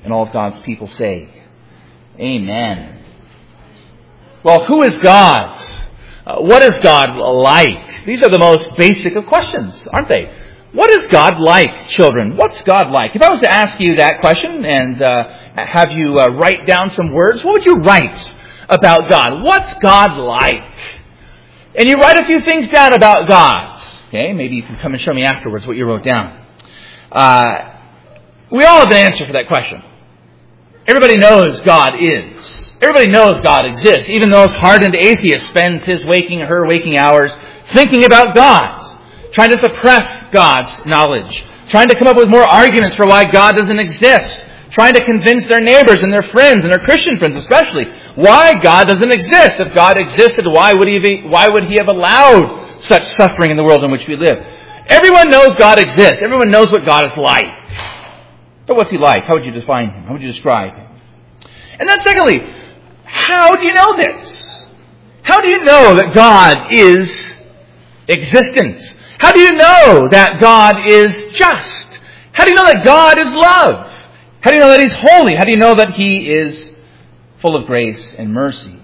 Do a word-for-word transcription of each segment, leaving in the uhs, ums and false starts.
And all of God's people say, Amen. Well, who is God? Uh, what is God like? These are the most basic of questions, aren't they? What is God like, children? What's God like? If I was to ask you that question and uh, have you uh, write down some words, what would you write about God? What's God like? And you write a few things down about God. Okay, maybe you can come and show me afterwards what you wrote down. Uh, we all have an answer for that question. Everybody knows God is. Everybody knows God exists. Even the most hardened atheist spends his waking, her waking hours thinking about God, trying to suppress God's knowledge, trying to come up with more arguments for why God doesn't exist, trying to convince their neighbors and their friends, and their Christian friends especially, why God doesn't exist. If God existed, why would He be, why would He have allowed such suffering in the world in which we live? Everyone knows God exists. Everyone knows what God is like. But what's He like? How would you define Him? How would you describe Him? And then secondly, how do you know this? How do you know that God is existent? How do you know that God is just? How do you know that God is love? How do you know that He's holy? How do you know that He is full of grace and mercy?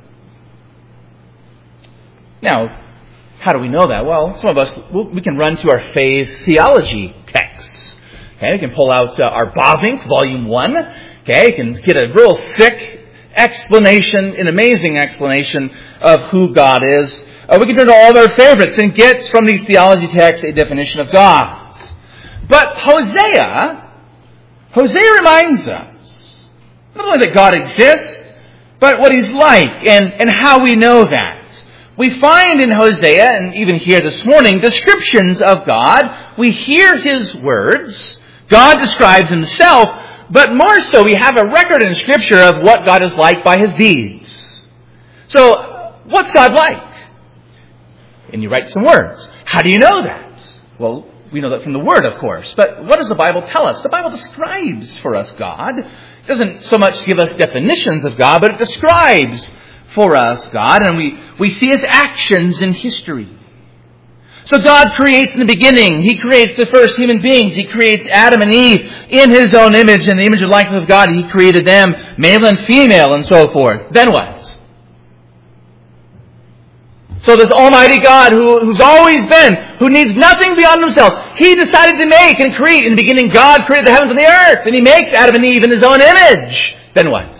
Now, how do we know that? Well, some of us, we can run to our faith theology texts. Okay, we can pull out uh, our Bavinck, Volume one. Okay, you can get a real thick explanation, an amazing explanation of who God is. Uh, we can turn to all of our favorites and get from these theology texts a definition of God. But Hosea, Hosea reminds us not only that God exists, but what He's like and, and how we know that. We find in Hosea, and even here this morning, descriptions of God. We hear His words. God describes Himself. But more so, we have a record in Scripture of what God is like by His deeds. So, what's God like? And you write some words. How do you know that? Well, we know that from the Word, of course. But what does the Bible tell us? The Bible describes for us God. It doesn't so much give us definitions of God, but it describes for us God. And we, we see His actions in history. So God creates in the beginning. He creates the first human beings. He creates Adam and Eve in His own image, in the image and likeness of God. He created them, male and female, and so forth. Then what? So this Almighty God, who, who's always been, who needs nothing beyond Himself, He decided to make and create. In the beginning, God created the heavens and the earth, and He makes Adam and Eve in His own image. Then what?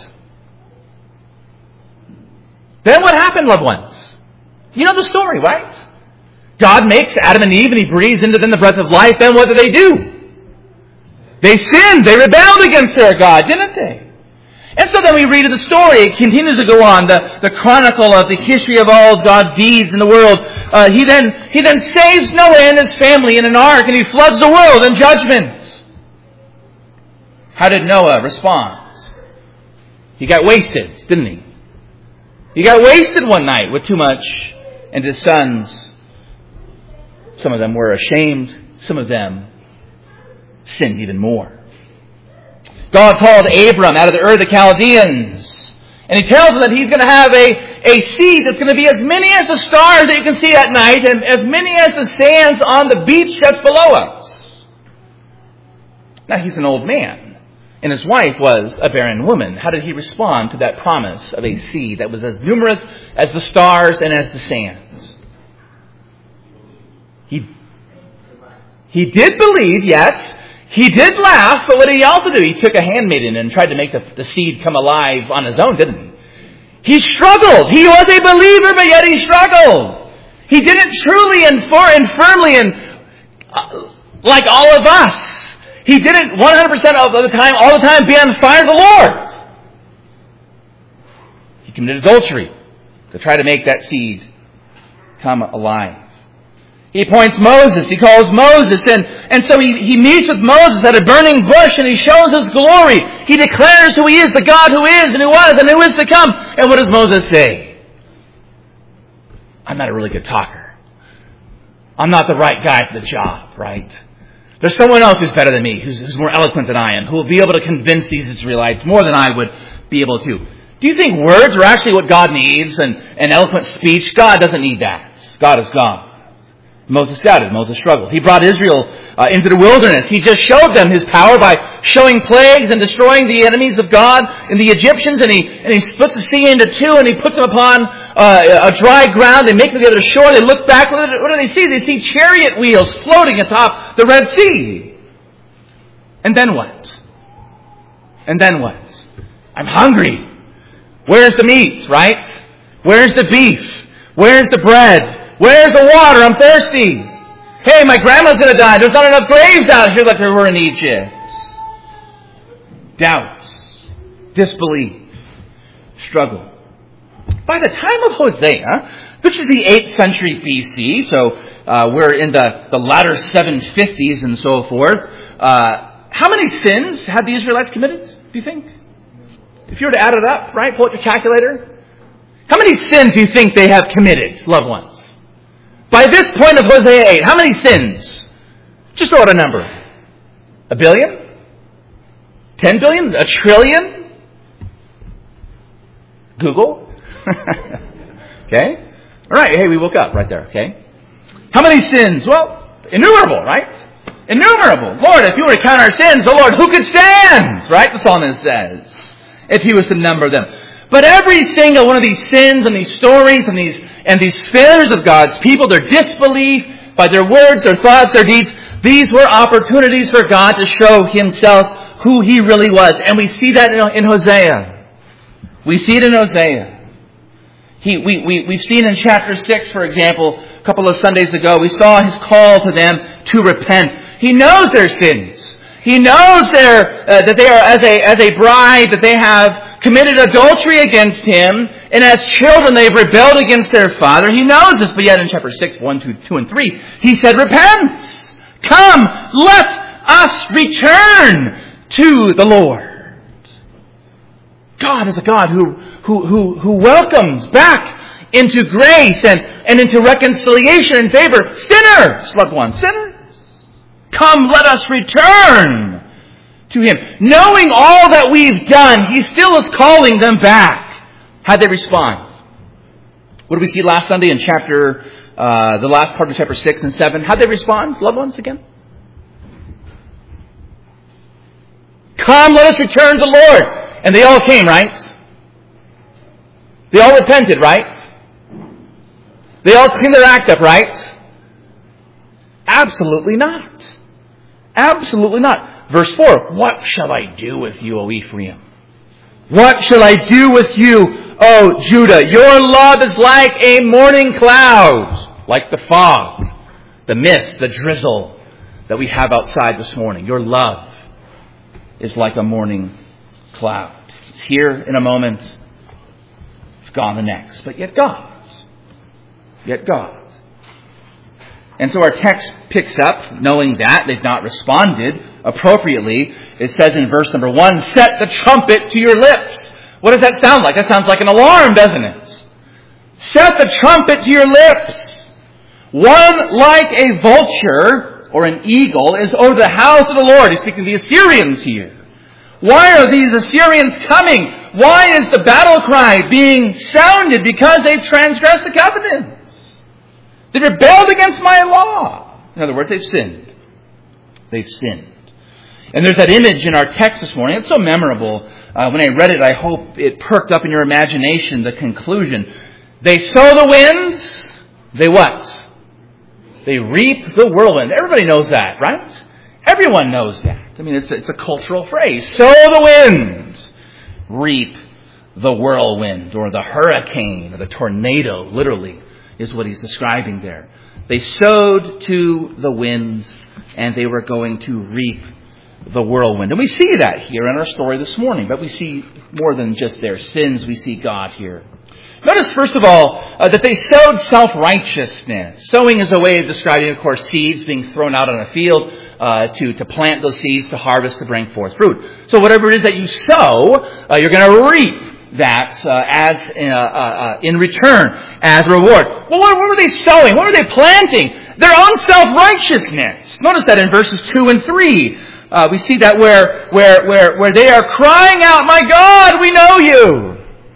Then what happened, loved ones? You know the story, right? God makes Adam and Eve and He breathes into them the breath of life. Then what do they do? They sinned. They rebelled against their God, didn't they? And so then we read of the story. It continues to go on. The, the chronicle of the history of all of God's deeds in the world. Uh, he then he then saves Noah and his family in an ark, and He floods the world in judgment. How did Noah respond? He got wasted, didn't he? He got wasted one night with too much, and his sons, some of them were ashamed. Some of them sinned even more. God called Abram out of the Ur of the Chaldeans. And He tells him that He's going to have a, a seed that's going to be as many as the stars that you can see at night and as many as the sands on the beach that's below us. Now, he's an old man. And his wife was a barren woman. How did he respond to that promise of a seed that was as numerous as the stars and as the sands? He, he did believe, yes. He did laugh, but what did he also do? He took a handmaiden and tried to make the, the seed come alive on his own, didn't he? He struggled. He was a believer, but yet he struggled. He didn't truly and, for, and firmly and uh, like all of us. He didn't one hundred percent of the time, all the time, be on fire for the Lord. He committed adultery to try to make that seed come alive. He appoints Moses. He calls Moses. And, and so he, he meets with Moses at a burning bush and he shows His glory. He declares who He is, the God who is and who was and who is to come. And what does Moses say? I'm not a really good talker. I'm not the right guy for the job, right? There's someone else who's better than me, who's, who's more eloquent than I am, who will be able to convince these Israelites more than I would be able to. Do you think words are actually what God needs and, and eloquent speech? God doesn't need that. God is God. Moses doubted. Moses struggled. He brought Israel uh, into the wilderness. He just showed them His power by showing plagues and destroying the enemies of God and the Egyptians. And He and He splits the sea into two, and He puts them upon uh, a dry ground. They make it to the other shore. They look back. What do, what do they see? They see chariot wheels floating atop the Red Sea. And then what? And then what? I'm hungry. Where's the meat, right? Where's the beef? Where's the bread? Where's the water? I'm thirsty. Hey, my grandma's going to die. There's not enough graves out here like there were in Egypt. Doubts. Disbelief. Struggle. By the time of Hosea, which is the eighth century B C, so uh, we're in the, the latter seven fifties and so forth, uh, how many sins had the Israelites committed, do you think? If you were to add it up, right, pull out your calculator. How many sins do you think they have committed, loved ones? By this point of Hosea eight, how many sins? Just throw out a number. A billion? Ten billion? A trillion? Google? Okay? All right, hey, we woke up right there, okay? How many sins? Well, innumerable, right? Innumerable. Lord, if you were to count our sins, oh Lord, who could stand? Right? The psalmist says. If he was to number them. But every single one of these sins and these stories and these and these failures of God's people, their disbelief by their words, their thoughts, their deeds, these were opportunities for God to show Himself who He really was. And we see that in, in Hosea. We see it in Hosea. He, we, we, we've seen in chapter six, for example, a couple of Sundays ago, we saw His call to them to repent. He knows their sins. He knows their, uh, that they are, as a, as a bride, that they have committed adultery against Him. And as children, they've rebelled against their Father. He knows this. But yet in chapter six, one, two, two, and three, He said, repent. Come, let us return to the Lord. God is a God who, who, who, who welcomes back into grace and, and into reconciliation and favor sinners, loved ones, sinners. Come, let us return to Him. Knowing all that we've done, He still is calling them back. How'd they respond? What did we see last Sunday in chapter, uh, the last part of chapter six and seven? How'd they respond, loved ones, again? Come, let us return to the Lord. And they all came, right? They all repented, right? They all cleaned their act up, right? Absolutely not. Absolutely not. Verse four, what shall I do with you, O Ephraim? What shall I do with you, O Judah? Your love is like a morning cloud, like the fog, the mist, the drizzle that we have outside this morning. Your love is like a morning cloud. It's here in a moment. It's gone the next. But yet God. Yet God. And so our text picks up, knowing that they've not responded appropriately. It says in verse number one, set the trumpet to your lips. What does that sound like? That sounds like an alarm, doesn't it? Set the trumpet to your lips. One like a vulture or an eagle is over the house of the Lord. He's speaking to the Assyrians here. Why are these Assyrians coming? Why is the battle cry being sounded? Because they've transgressed the covenant. They rebelled against my law. In other words, they've sinned. They've sinned. And there's that image in our text this morning. It's so memorable. Uh, when I read it, I hope it perked up in your imagination the conclusion. They sow the winds. They what? They reap the whirlwind. Everybody knows that, right? Everyone knows that. I mean, it's a, it's a cultural phrase. Sow the winds. Reap the whirlwind or the hurricane or the tornado, literally, is what he's describing there. They sowed to the winds and they were going to reap the whirlwind. And we see that here in our story this morning. But we see more than just their sins. We see God here. Notice, first of all, uh, that they sowed self-righteousness. Sowing is a way of describing, of course, seeds being thrown out on a field uh, to, to plant those seeds, to harvest, to bring forth fruit. So whatever it is that you sow, uh, you're going to reap that uh, as uh, uh, uh, in return, as a reward. Well, what, what were they sowing? What were they planting? Their own self-righteousness. Notice that in verses two and three. Uh, we see that where, where, where, where they are crying out, my God, we know you.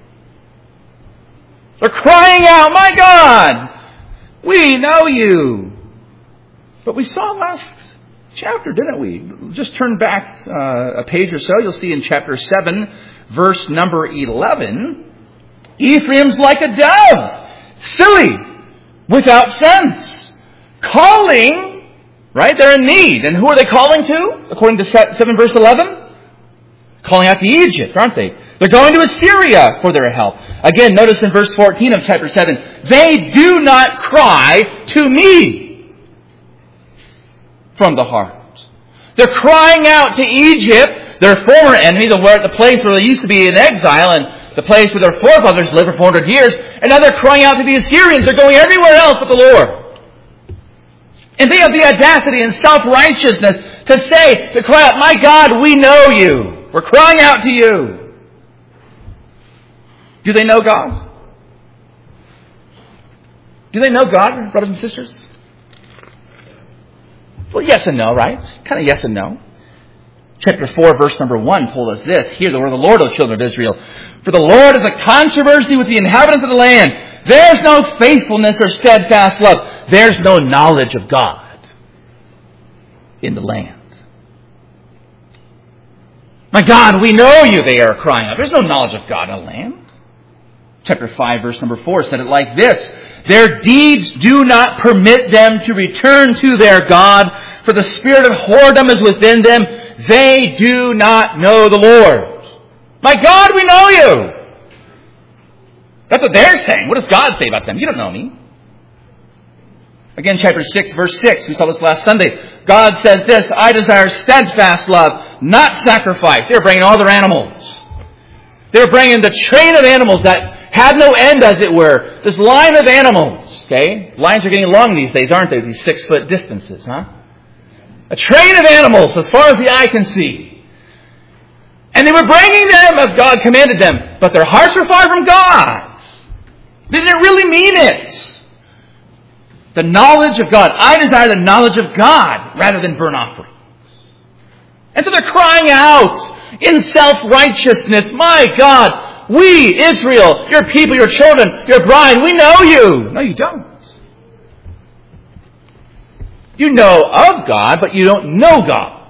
They're crying out, my God, we know you. But we saw last chapter, didn't we? Just turn back uh, a page or so. You'll see in chapter seven, verse number eleven, Ephraim's like a dove, silly, without sense, calling, right? They're in need. And who are they calling to? According to seven, verse eleven? Calling out to Egypt, aren't they? They're going to Assyria for their help. Again, notice in verse fourteen of chapter seven, they do not cry to me from the heart. They're crying out to Egypt, their former enemy, the, where, the place where they used to be in exile and the place where their forefathers lived for four hundred years. And now they're crying out to the Assyrians. They're going everywhere else but the Lord. And they have the audacity and self-righteousness to say, to cry out, my God, we know you. We're crying out to you. Do they know God? Do they know God, brothers and sisters? Well, yes and no, right? Kind of yes and no. Chapter four, verse number one told us this. Hear the word of the Lord, O children of Israel. For the Lord is a controversy with the inhabitants of the land. There's no faithfulness or steadfast love. There's no knowledge of God in the land. My God, we know you, they are crying out. There's no knowledge of God in the land. Chapter five, verse number four said it like this. Their deeds do not permit them to return to their God, for the spirit of whoredom is within them. They do not know the Lord. My God, we know you. That's what they're saying. What does God say about them? You don't know me. Again, chapter six, verse six. We saw this last Sunday. God says this, I desire steadfast love, not sacrifice. They were bringing all their animals. They were bringing the train of animals that had no end, as it were. This line of animals. Okay? Lines are getting long these days, aren't they? These six-foot distances, huh? A train of animals as far as the eye can see. And they were bringing them as God commanded them. But their hearts were far from God's. They didn't really mean it. The knowledge of God. I desire the knowledge of God rather than burnt offerings. And so they're crying out in self-righteousness, my God, we, Israel, your people, your children, your bride, we know you. No, you don't. You know of God, but you don't know God.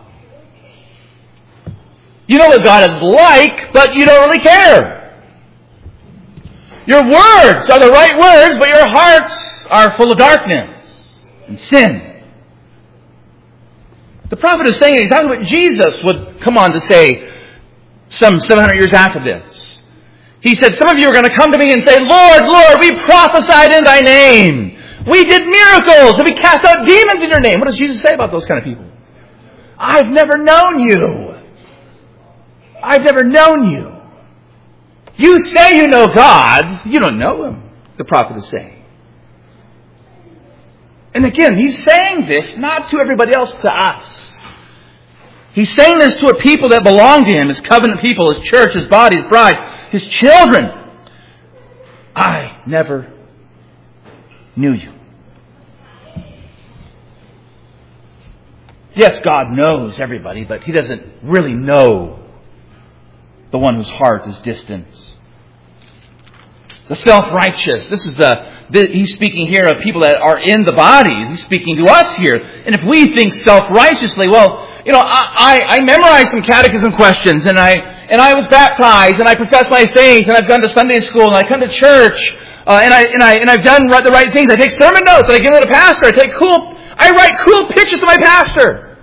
You know what God is like, but you don't really care. Your words are the right words, but your hearts are full of darkness and sin. The prophet is saying exactly what Jesus would come on to say some seven hundred years after this. He said, some of you are going to come to me and say, Lord, Lord, we prophesied in thy name. We did miracles and we cast out demons in your name. What does Jesus say about those kind of people? I've never known you. I've never known you. You say you know God. You don't know Him, the prophet is saying. And again, he's saying this not to everybody else, to us. He's saying this to a people that belong to Him, His covenant people, His church, His body, His bride, His children. I never knew you. Yes, God knows everybody, but He doesn't really know the one whose heart is distant. The self-righteous. This is the, the, he's speaking here of people that are in the body. He's speaking to us here. And if we think self-righteously, well, you know, I, I, I memorized some catechism questions, and I, and I was baptized, and I profess my faith, and I've gone to Sunday school, and I come to church, uh, and I, and I, and I've done the right things. I take sermon notes, and I give them to the pastor. I take cool, I write cool pictures to my pastor.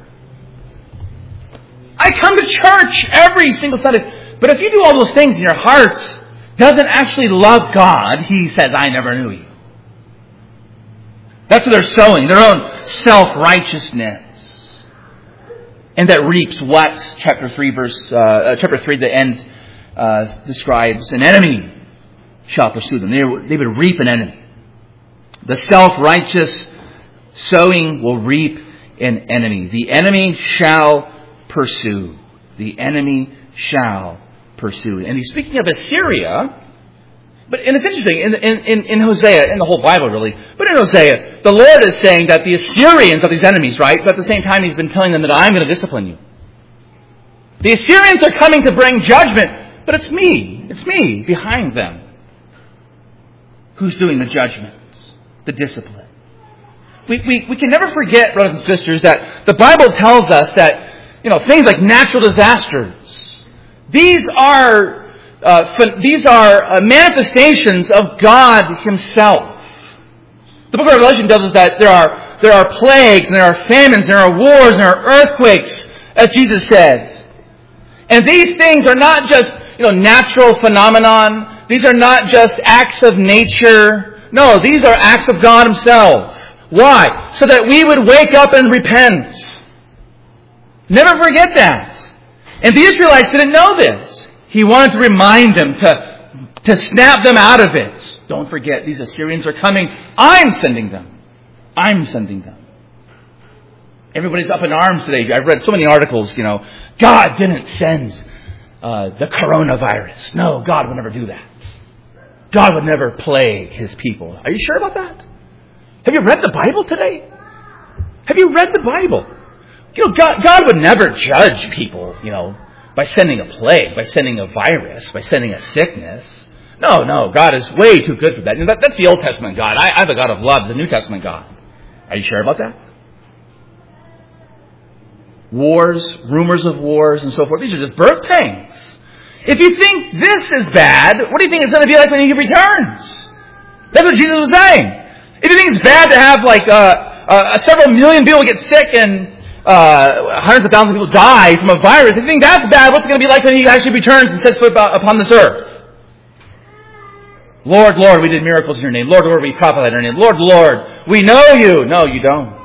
I come to church every single Sunday. But if you do all those things in your heart, doesn't actually love God, He says, I never knew you. That's what they're sowing, their own self-righteousness. And that reaps what? Chapter three, verse, uh, chapter three, the end, uh, describes an enemy shall pursue them. They, they would reap an enemy. The self-righteous sowing will reap an enemy. The enemy shall pursue. The enemy shall pursue. And he's speaking of Assyria. But and it's interesting, in, in, in Hosea, in the whole Bible really, but in Hosea, the Lord is saying that the Assyrians are these enemies, right? But at the same time, He's been telling them that I'm going to discipline you. The Assyrians are coming to bring judgment, but it's me, it's me behind them who's doing the judgment, the discipline. we, we, we can never forget, brothers and sisters, that the Bible tells us that, you know, things like natural disasters, these are, uh, these are uh, manifestations of God Himself. The book of Revelation tells us that there are, there are plagues, and there are famines, and there are wars, and there are earthquakes, as Jesus said. And these things are not just, you know, natural phenomenon. These are not just acts of nature. No, these are acts of God Himself. Why? So that we would wake up and repent. Never forget that. And the Israelites didn't know this. He wanted to remind them to, to snap them out of it. Don't forget, these Assyrians are coming. I'm sending them. I'm sending them. Everybody's up in arms today. I've read so many articles, you know, God didn't send uh, the coronavirus. No, God would never do that. God would never plague His people. Are you sure about that? Have you read the Bible today? Have you read the Bible? You know, God, God would never judge people, you know, by sending a plague, by sending a virus, by sending a sickness. No, no, God is way too good for that. You know, that that's the Old Testament God. I, I have a God of love, the New Testament God. Are you sure about that? Wars, rumors of wars, and so forth. These are just birth pangs. If you think this is bad, what do you think it's going to be like when He returns? That's what Jesus was saying. If you think it's bad to have like uh, uh, several million people get sick and uh, hundreds of thousands of people die from a virus, if you think that's bad, what's it going to be like when He actually returns and sets foot upon this earth? Lord, Lord, we did miracles in Your name. Lord, Lord, we prophesied in Your name. Lord, Lord, we know You. No, you don't.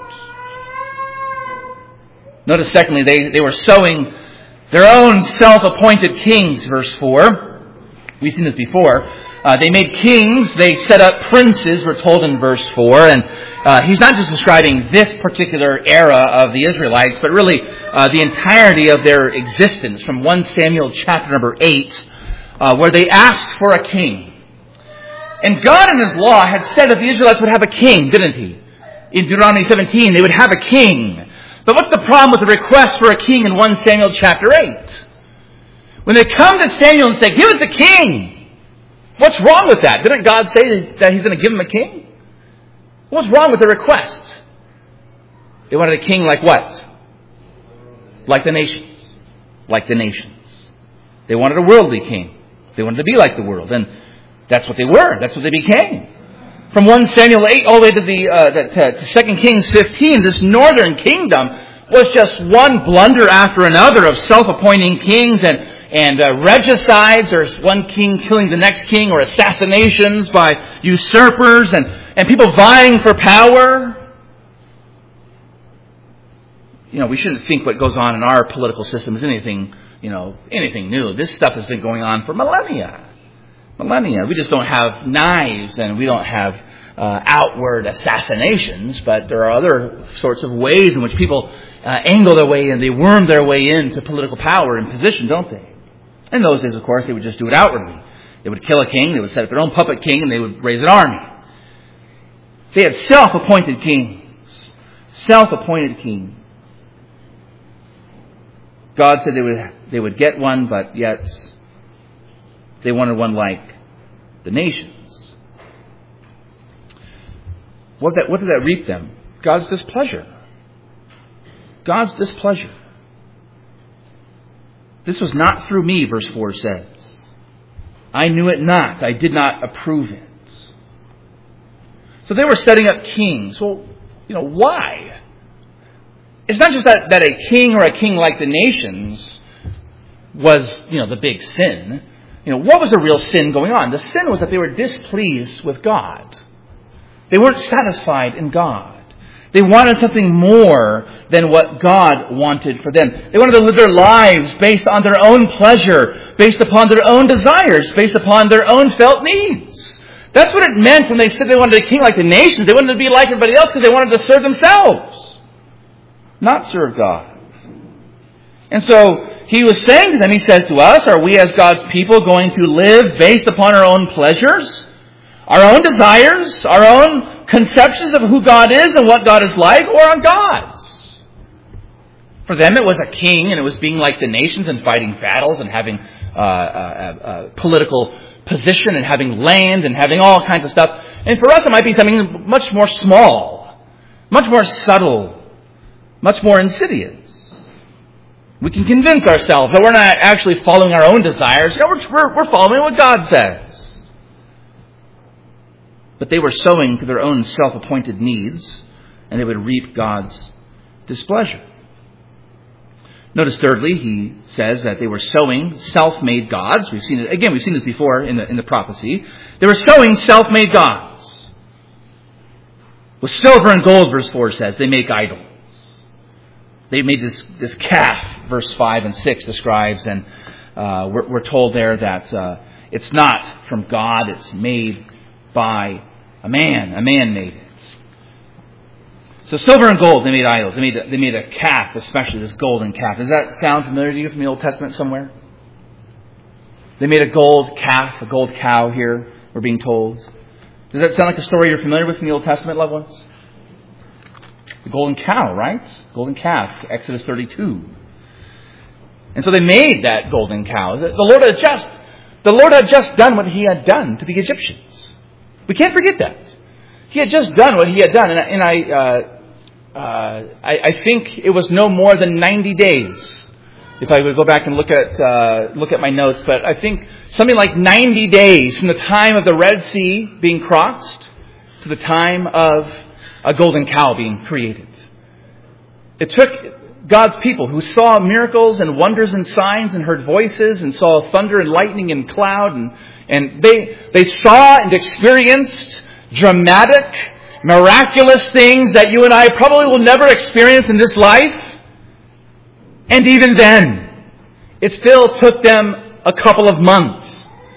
Notice, secondly, they, they were sowing their own self-appointed kings, verse four. We've seen this before. Uh, they made kings. They set up princes, we're told in verse four. And uh, he's not just describing this particular era of the Israelites, but really uh, the entirety of their existence from First Samuel chapter number eight, uh, where they asked for a king. And God in His law had said that the Israelites would have a king, didn't He? In Deuteronomy seventeen, they would have a king. But what's the problem with the request for a king in First Samuel chapter eight? When they come to Samuel and say, give us a king, what's wrong with that? Didn't God say that He's going to give them a king? What's wrong with the request? They wanted a king like what? Like the nations. Like the nations. They wanted a worldly king. They wanted to be like the world. And that's what they were. That's what they became. From First Samuel eight all the way to the uh, to, to Second Kings fifteen, this northern kingdom was just one blunder after another of self-appointing kings and and uh, regicides, or one king killing the next king, or assassinations by usurpers and, and people vying for power. You know, we shouldn't think what goes on in our political system is anything, you know, anything new. This stuff has been going on for millennia. Millennia. We just don't have knives and we don't have uh, outward assassinations, but there are other sorts of ways in which people uh, angle their way in, they worm their way into political power and position, don't they? In those days, of course, they would just do it outwardly. They would kill a king, they would set up their own puppet king, and they would raise an army. They had self-appointed kings. Self-appointed kings. God said they would they would get one, but yet they wanted one like the nations. What, that, what did that reap them? God's displeasure. God's displeasure. This was not through me, verse four says. I knew it not. I did not approve it. So they were setting up kings. Well, you know, why? It's not just that, that a king or a king like the nations was, you know, the big sin. You know, what was the real sin going on? The sin was that they were displeased with God. They weren't satisfied in God. They wanted something more than what God wanted for them. They wanted to live their lives based on their own pleasure, based upon their own desires, based upon their own felt needs. That's what it meant when they said they wanted a king like the nations. They wanted to be like everybody else because they wanted to serve themselves, not serve God. And so he was saying to them, he says to us, are we as God's people going to live based upon our own pleasures, our own desires, our own conceptions of who God is and what God is like, or on God's? For them it was a king, and it was being like the nations and fighting battles and having uh, uh, uh, political position and having land and having all kinds of stuff. And for us it might be something much more small. much more subtle, much more insidious. We can convince ourselves that we're not actually following our own desires. You know, we're, we're, we're following what God says. But they were sowing to their own self-appointed needs, and they would reap God's displeasure. Notice thirdly, he says that they were sowing self-made gods. We've seen it again. We've seen this before in the in the prophecy. They were sowing self-made gods. With silver and gold, verse four says, they make idols. They made this this calf. Verse five and six describes, and uh, we're, we're told there that uh, it's not from God. It's made by a man. A man made it. So silver and gold, they made idols. They made a, they made a calf, especially this golden calf. Does that sound familiar to you from the Old Testament somewhere? They made a gold calf, a gold cow here, we're being told. Does that sound like a story you're familiar with from the Old Testament, loved ones? The golden cow, right? Golden calf, Exodus thirty-two. And so they made that golden cow. The Lord had just, the Lord had just done what He had done to the Egyptians. We can't forget that. He had just done what He had done, and, and I. Uh, Uh, I, I think it was no more than ninety days. If I would go back and look at uh, look at my notes, but I think something like ninety days from the time of the Red Sea being crossed to the time of a golden cow being created. It took God's people who saw miracles and wonders and signs and heard voices and saw thunder and lightning and cloud and and they they saw and experienced dramatic, miraculous things that you and I probably will never experience in this life. And even then, it still took them a couple of months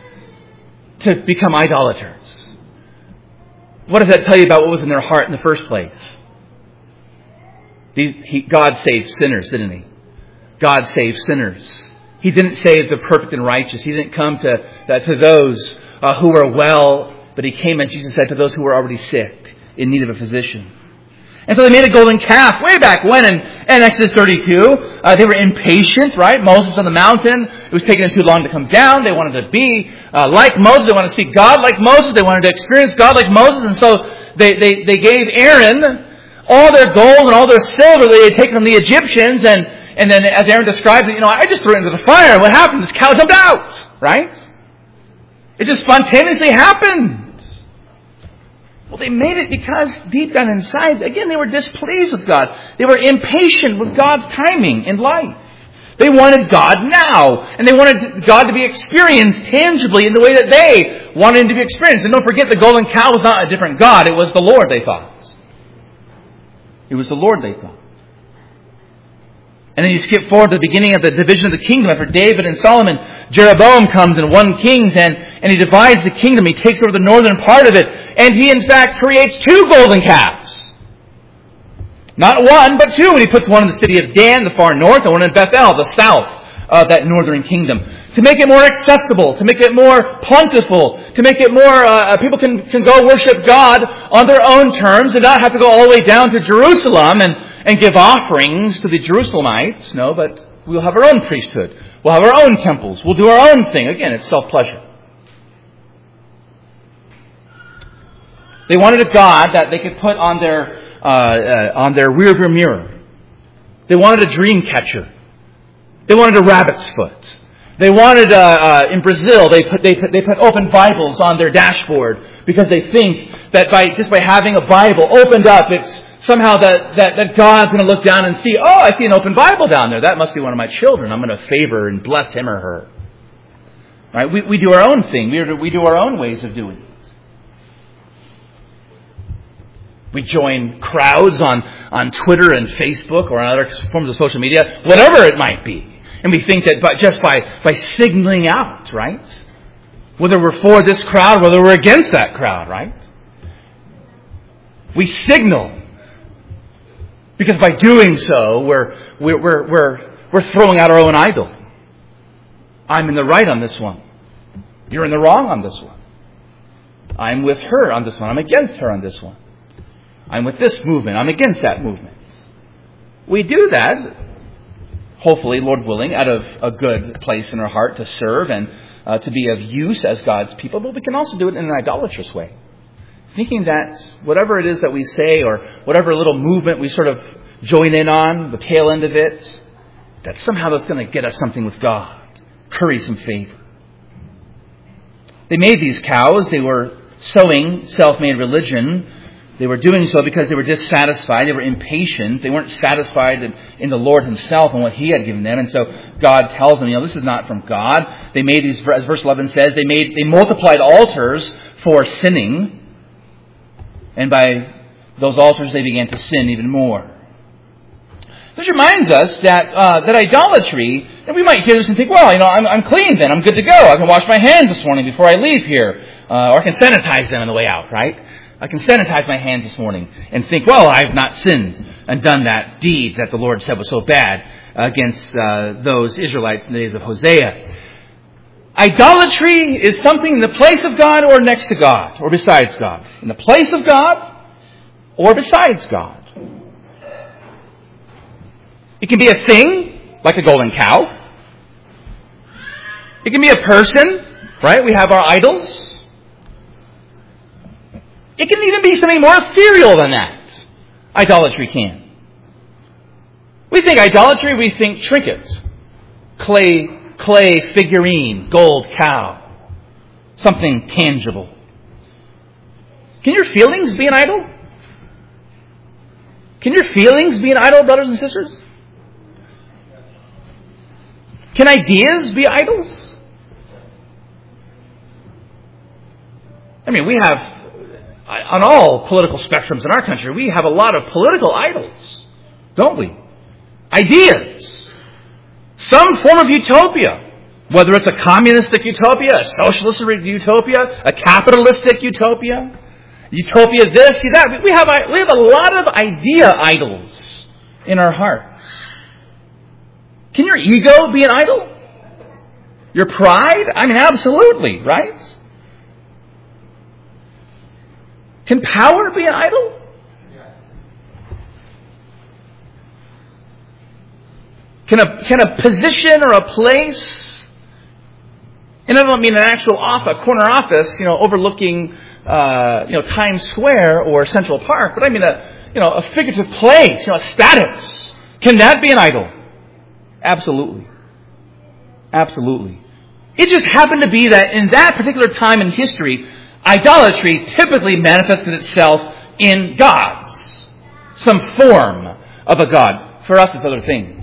to become idolaters. What does that tell you about what was in their heart in the first place? These, he, God saved sinners, didn't He? God saved sinners. He didn't save the perfect and righteous. He didn't come to, uh, to those uh, who were well, but He came, as Jesus said, to those who were already sick, in need of a physician. And so they made a golden calf way back when in, in Exodus thirty-two. Uh, they were impatient, right? Moses on the mountain. It was taking them too long to come down. They wanted to be uh, like Moses. They wanted to see God like Moses. They wanted to experience God like Moses. And so they, they, they gave Aaron all their gold and all their silver they had taken from the Egyptians. And, and then as Aaron describes it, you know, I just threw it into the fire. What happened? This cow jumped out, right? It just spontaneously happened. Well, they made it because deep down inside, again, they were displeased with God. They were impatient with God's timing in life. They wanted God now. And they wanted God to be experienced tangibly in the way that they wanted Him to be experienced. And don't forget, the golden cow was not a different God. It was the Lord, they thought. It was the Lord, they thought. And then you skip forward to the beginning of the division of the kingdom. After David and Solomon, Jeroboam comes in one Kings and, and he divides the kingdom. He takes over the northern part of it. And he, in fact, creates two golden calves. Not one, but two. And he puts one in the city of Dan, the far north, and one in Bethel, the south of that northern kingdom. To make it more accessible, to make it more plentiful, to make it more, uh, people can, can go worship God on their own terms and not have to go all the way down to Jerusalem and, and give offerings to the Jerusalemites. No, but we'll have our own priesthood. We'll have our own temples. We'll do our own thing. Again, it's self-pleasure. They wanted a God that they could put on their uh, uh, on their rearview mirror. They wanted a dream catcher. They wanted a rabbit's foot. They wanted uh, uh, in Brazil they put they put they put open Bibles on their dashboard because they think that by just by having a Bible opened up, it's somehow that that, that God's going to look down and see, oh, I see an open Bible down there. That must be one of my children. I'm going to favor and bless him or her. Right? We we do our own thing. We we do our own ways of doing it. We join crowds on, on Twitter and Facebook or on other forms of social media, whatever it might be. And we think that by, just by, by signaling out, right? Whether we're for this crowd, whether we're against that crowd, right? We signal. Because by doing so, we're, we're, we're, we're, we're throwing out our own idol. I'm in the right on this one. You're in the wrong on this one. I'm with her on this one. I'm against her on this one. I'm with this movement. I'm against that movement. We do that, hopefully, Lord willing, out of a good place in our heart to serve and uh, to be of use as God's people. But we can also do it in an idolatrous way. thinking that whatever it is that we say or whatever little movement we sort of join in on, the tail end of it, that somehow that's going to get us something with God, curry some favor. They made these cows. They were sowing self-made religion. They were doing so because they were dissatisfied. They were impatient. They weren't satisfied in, in the Lord Himself and what He had given them. And so God tells them, you know, this is not from God. They made these, as verse eleven says, they made, they multiplied altars for sinning. And by those altars, they began to sin even more. This reminds us that uh, that idolatry, and we might hear this and think, well, you know, I'm, I'm clean then. I'm good to go. I can wash my hands this morning before I leave here. Uh, or I can sanitize them on the way out, right? I can sanitize my hands this morning and think, well, I've not sinned and done that deed that the Lord said was so bad against uh, those Israelites in the days of Hosea. Idolatry is something in the place of God or next to God or besides God. In the place of God or besides God. It can be a thing, like a golden cow. It can be a person, right? We have our idols. It can even be something more ethereal than that. Idolatry can. We think idolatry, we think trinkets. Clay, clay figurine, gold cow. Something tangible. Can your feelings be an idol? Can your feelings be an idol, brothers and sisters? Can ideas be idols? I mean, we have, on all political spectrums in our country, we have a lot of political idols, don't we? Ideas. Some form of utopia. Whether it's a communistic utopia, a socialistic utopia, a capitalistic utopia. Utopia this, that. We have, we have a lot of idea idols in our hearts. Can your ego be an idol? Your pride? I mean, absolutely, right? Can power be an idol? Can a, can a position or a place, and I don't mean an actual office, a corner office, you know, overlooking, uh, you know, Times Square or Central Park, but I mean a, you know, a figurative place, you know, a status. Can that be an idol? Absolutely. Absolutely. It just happened to be that in that particular time in history, idolatry typically manifested itself in gods. Some form of a god. For us, it's other things.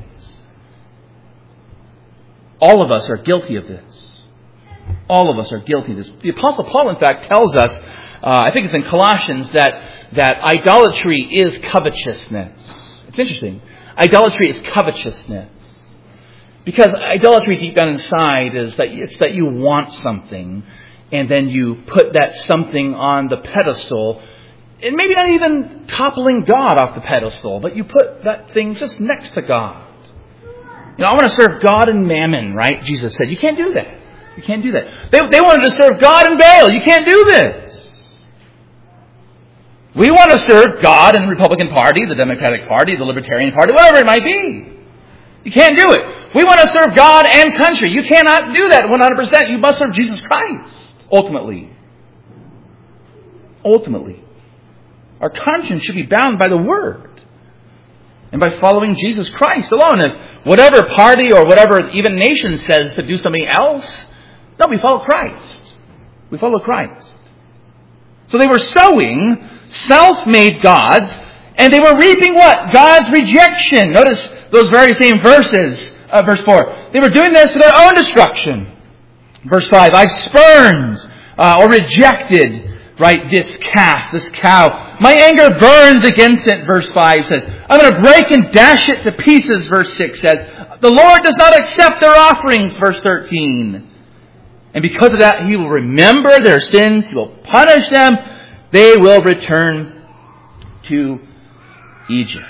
All of us are guilty of this. All of us are guilty of this. The Apostle Paul, in fact, tells us, uh, I think it's in Colossians, that, that idolatry is covetousness. It's interesting. Idolatry is covetousness. Because idolatry deep down inside is that it's that you want something and then you put that something on the pedestal, and maybe not even toppling God off the pedestal, but you put that thing just next to God. You know, I want to serve God and Mammon, right? Jesus said, you can't do that. You can't do that. They, they wanted to serve God and Baal. You can't do this. We want to serve God and the Republican Party, the Democratic Party, the Libertarian Party, whatever it might be. You can't do it. We want to serve God and country. You cannot do that one hundred percent. You must serve Jesus Christ, ultimately. Ultimately. Our conscience should be bound by the Word and by following Jesus Christ alone. If whatever party or whatever even nation says to do something else, no, we follow Christ. We follow Christ. So they were sowing self-made gods, and they were reaping what? God's rejection. Notice those very same verses. Uh, verse four. They were doing this for their own destruction. Verse five. I spurned uh, or rejected, right, this calf, this cow. My anger burns against it, verse five says. I'm going to break and dash it to pieces, verse six says. The Lord does not accept their offerings, verse thirteen. And because of that, He will remember their sins. He will punish them. They will return to Egypt.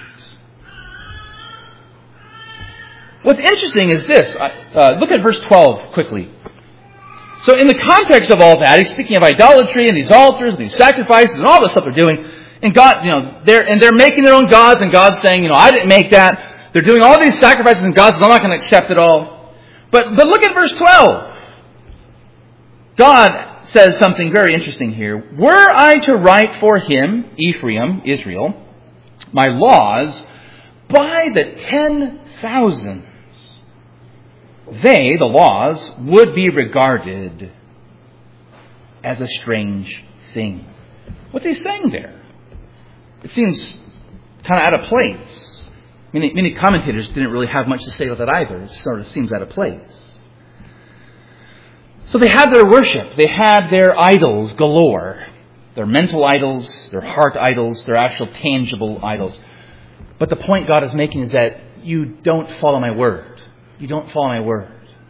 What's interesting is this. Uh, look at verse twelve quickly. So in the context of all that, he's speaking of idolatry and these altars and these sacrifices and all the stuff they're doing. And God, you know, they're, and they're making their own gods, and God's saying, you know, I didn't make that. They're doing all these sacrifices, and God says, I'm not going to accept it all. But, but look at verse twelve. God says something very interesting here. Were I to write for him, Ephraim, Israel, my laws by the ten thousands, they, the laws, would be regarded as a strange thing. What's he saying there? It seems kind of out of place. Many, many commentators didn't really have much to say about that either. It sort of seems out of place. So they had their worship. They had their idols galore. Their mental idols, their heart idols, their actual tangible idols. But the point God is making is that you don't follow my word. You don't follow my word.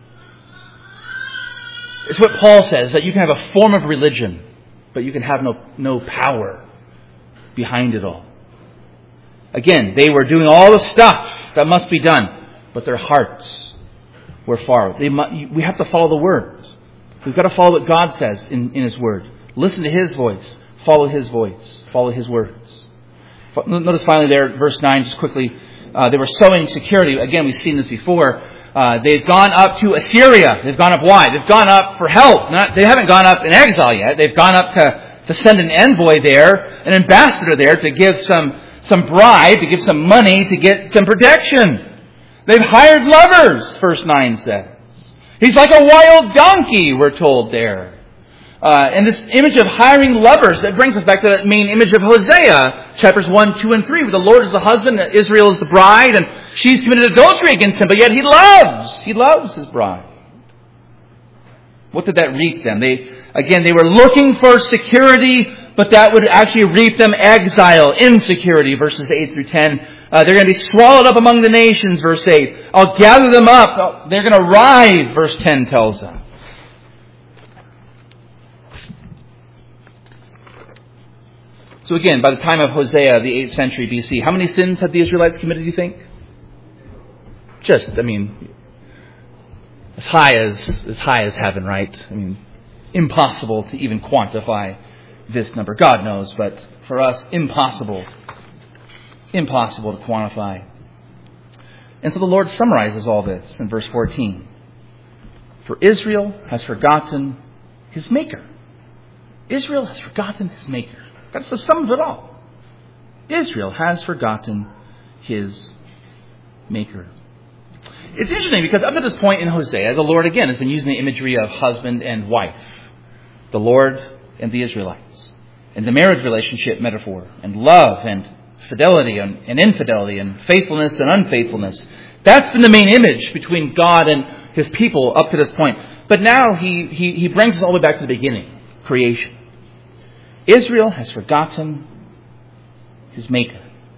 It's what Paul says, that you can have a form of religion, but you can have no, no power behind it all. Again, they were doing all the stuff that must be done, but their hearts were far. They mu- we have to follow the word. We've got to follow what God says in, in His word. Listen to His voice. Follow His voice. Follow His words. Notice finally there, verse nine, just quickly. Uh, they were sowing security. Again, we've seen this before. Uh, they've gone up to Assyria. They've gone up why? They've gone up for help. Not, they haven't gone up in exile yet. They've gone up to, to send an envoy there, an ambassador there, to give some, some bribe, to give some money, to get some protection. They've hired lovers, verse nine says. He's like a wild donkey, we're told there. Uh, and this image of hiring lovers, that brings us back to that main image of Hosea, chapters one, two, and three, where the Lord is the husband, Israel is the bride, and she's committed adultery against him, but yet he loves, he loves his bride. What did that reap them? They, again, they were looking for security, but that would actually reap them exile, insecurity, verses eight through ten. Uh, they're going to be swallowed up among the nations, verse eight. I'll gather them up. They're going to writhe, verse ten tells us. So again, by the time of Hosea, the eighth century B C, how many sins had the Israelites committed, do you think? Just, I mean, as high as, as high as heaven, right? I mean, impossible to even quantify this number. God knows, but for us, impossible. Impossible to quantify. And so the Lord summarizes all this in verse fourteen. For Israel has forgotten his Maker. Israel has forgotten his Maker. That's the sum of it all. Israel has forgotten his Maker. It's interesting because up to this point in Hosea, the Lord again has been using the imagery of husband and wife. The Lord and the Israelites. And the marriage relationship metaphor. And love and fidelity and, and infidelity and faithfulness and unfaithfulness. That's been the main image between God and his people up to this point. But now he, he, he brings us all the way back to the beginning. Creation. Israel has forgotten his Maker.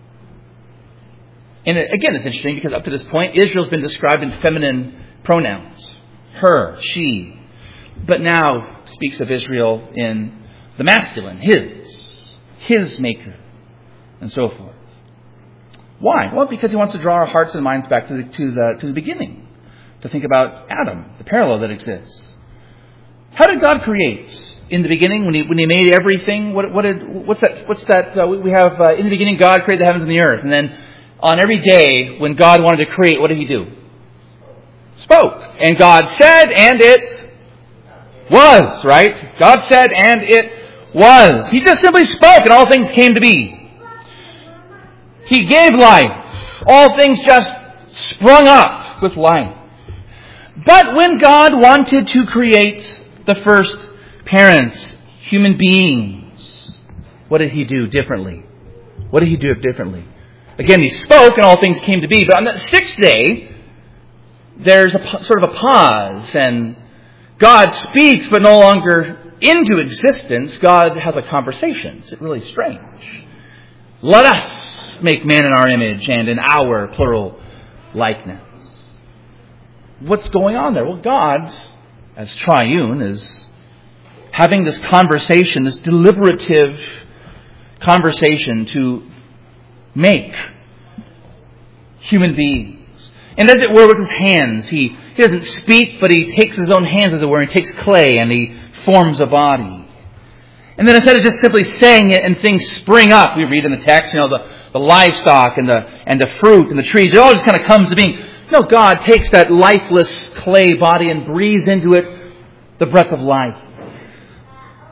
And again, it's interesting because up to this point, Israel's been described in feminine pronouns. Her, she. But now speaks of Israel in the masculine, his. His Maker. And so forth. Why? Well, because he wants to draw our hearts and minds back to the, to the, to the beginning. To think about Adam, the parallel that exists. How did God create? In the beginning, when he when he made everything, what what did what's that? What's that? Uh, we have uh, in the beginning, God created the heavens and the earth, and then on every day when God wanted to create, what did He do? Spoke, and God said, and it was. Right? God said, and it was. He just simply spoke, and all things came to be. He gave life. All things just sprung up with life. But when God wanted to create the first parents, human beings, what did He do differently? What did He do differently? Again, He spoke and all things came to be. But on that sixth day, there's a sort of a pause. And God speaks, but no longer into existence. God has a conversation. It's really strange. Let us make man in our image and in our plural likeness. What's going on there? Well, God, as triune, is having this conversation, this deliberative conversation to make human beings. And as it were with his hands, he, he doesn't speak, but he takes his own hands, as it were, and he takes clay and he forms a body. And then instead of just simply saying it and things spring up, we read in the text, you know, the, the livestock and the and the fruit and the trees, it all just kind of comes to being. No, God takes that lifeless clay body and breathes into it the breath of life.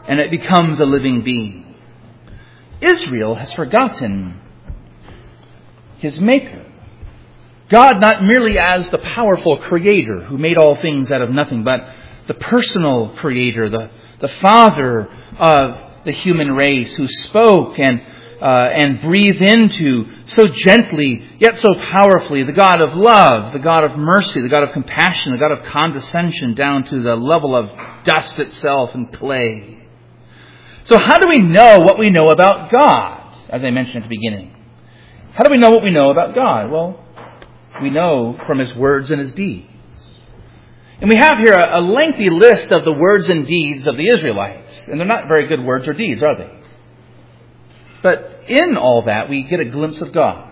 and it becomes a living being. Israel has forgotten his Maker. God not merely as the powerful Creator who made all things out of nothing, but the personal Creator, the, the Father of the human race who spoke and uh, and breathed into so gently yet so powerfully, the God of love, the God of mercy, the God of compassion, the God of condescension down to the level of dust itself and clay. So how do we know what we know about God, as I mentioned at the beginning? How do we know what we know about God? Well, we know from His words and His deeds. And we have here a, a lengthy list of the words and deeds of the Israelites. And they're not very good words or deeds, are they? But in all that, we get a glimpse of God.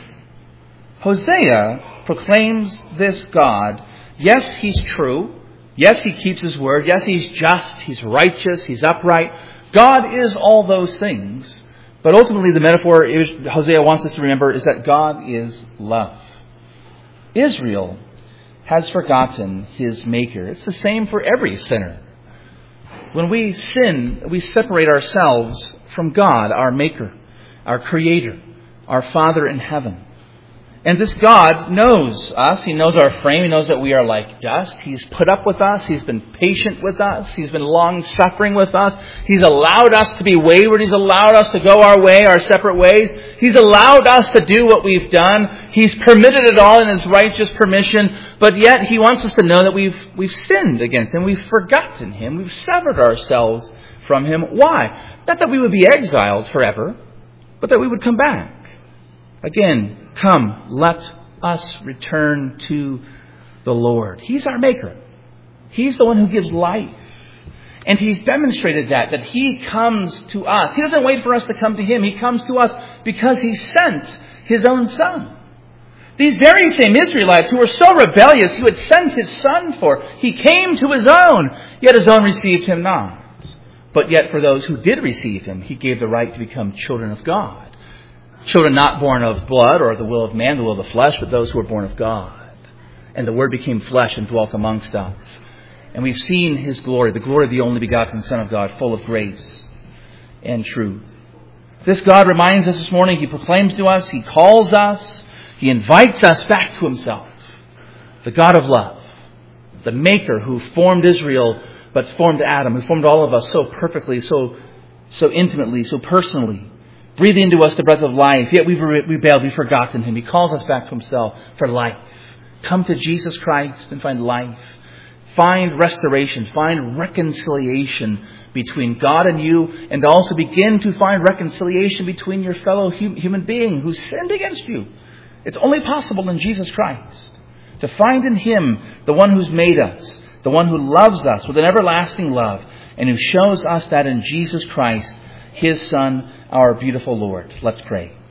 Hosea proclaims this God. Yes, He's true. Yes, He keeps His word. Yes, He's just. He's righteous. He's upright. God is all those things. But ultimately, the metaphor Hosea wants us to remember is that God is love. Israel has forgotten his Maker. It's the same for every sinner. When we sin, we separate ourselves from God, our Maker, our Creator, our Father in heaven. And this God knows us. He knows our frame. He knows that we are like dust. He's put up with us. He's been patient with us. He's been long-suffering with us. He's allowed us to be wayward. He's allowed us to go our way, our separate ways. He's allowed us to do what we've done. He's permitted it all in His righteous permission. But yet He wants us to know that we've we've sinned against Him. We've forgotten Him. We've severed ourselves from Him. Why? Not that we would be exiled forever, but that we would come back. Again, come, let us return to the Lord. He's our Maker. He's the one who gives life. And He's demonstrated that, that He comes to us. He doesn't wait for us to come to Him. He comes to us because He sent His own Son. These very same Israelites who were so rebellious, who had sent His Son for, He came to His own, yet His own received Him not. But yet for those who did receive Him, He gave the right to become children of God. Children not born of blood or the will of man, the will of the flesh, but those who were born of God. And the Word became flesh and dwelt amongst us. And we've seen His glory, the glory of the only begotten Son of God, full of grace and truth. This God reminds us this morning. He proclaims to us. He calls us. He invites us back to Himself. The God of love. The Maker who formed Israel, but formed Adam, who formed all of us so perfectly, so, so intimately, so personally. Breathe into us the breath of life. Yet we've rebelled. We've forgotten Him. He calls us back to Himself for life. Come to Jesus Christ and find life. Find restoration. Find reconciliation between God and you. And also begin to find reconciliation between your fellow human being who sinned against you. It's only possible in Jesus Christ. To find in Him the one who's made us. The one who loves us with an everlasting love. And who shows us that in Jesus Christ, His Son, our beautiful Lord. Let's pray.